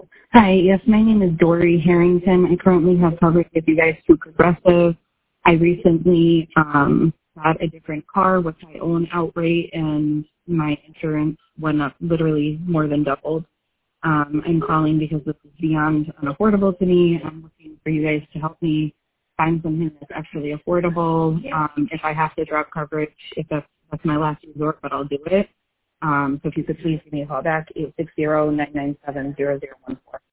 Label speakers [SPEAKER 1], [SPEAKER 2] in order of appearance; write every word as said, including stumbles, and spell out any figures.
[SPEAKER 1] Hi, yes, my name is Dory Harrington. I currently have coverage with you guys through Progressive. I recently um, got a different car, which I own outright, and my insurance went up literally more than doubled. Um, I'm calling because this is beyond unaffordable to me. I'm looking for you guys to help me find something that's actually affordable. Um, if I have to drop coverage, if that's, that's my last resort, but I'll do it. Um, so if you could please give me a call back, eight six zero, nine nine seven, zero zero one four.